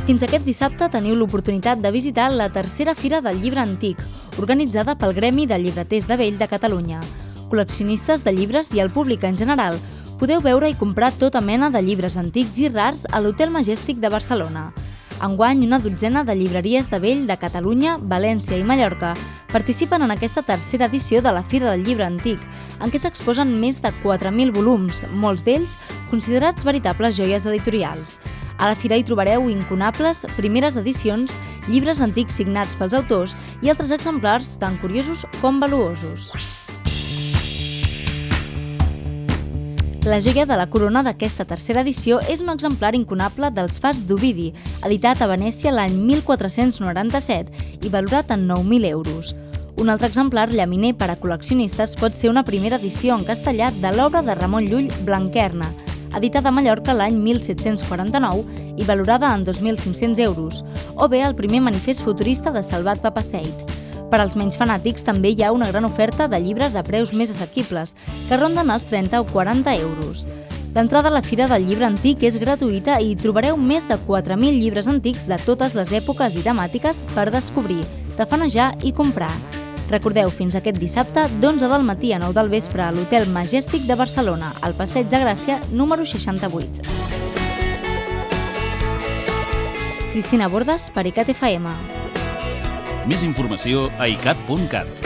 Fins aquest dissabte teniu l'oportunitat de visitar la tercera Fira del Llibre Antic, organitzada pel Gremi de Llibreters de Vell de Catalunya. Col·leccionistes de llibres i el públic en general podeu veure i comprar tota mena de llibres antics i rars a l'Hotel Majestic de Barcelona. Enguany, una dotzena de llibreries de vell de Catalunya, València i Mallorca participen en aquesta tercera edició de la Fira del Llibre Antic, en què s'exposen més de 4.000 volums, molts d'ells considerats veritables joies editorials. A la fira hi trobareu incunables, primeres edicions, llibres antics signats pels autors i altres exemplars tan curiosos com valuosos. La joia de la corona d'aquesta tercera edició és un exemplar incunable dels Fasts d'Ovidi, editat a Venècia l'any 1497 i valorat en 9.000 euros. Un altre exemplar llaminer per a col·leccionistes pot ser una primera edició en castellà de l'obra de Ramon Llull Blanquerna, editada a Mallorca l'any 1749 i valorada en 2.500 euros, o bé el primer manifest futurista de Salvat Papasseit. Per als menys fanàtics també hi ha una gran oferta de llibres a preus més assequibles, que ronden els 30 o 40 euros. L'entrada a la Fira del Llibre Antic és gratuïta i hi trobareu més de 4.000 llibres antics de totes les èpoques i temàtiques per descobrir, tafanejar i comprar. Recordeu, fins aquest dissabte, d'11 del matí a 9 del vespre a l'Hotel Majestic de Barcelona, al Passeig de Gràcia, número 68. Cristina Bordes, per ICAT FM. Més informació a icat.cat.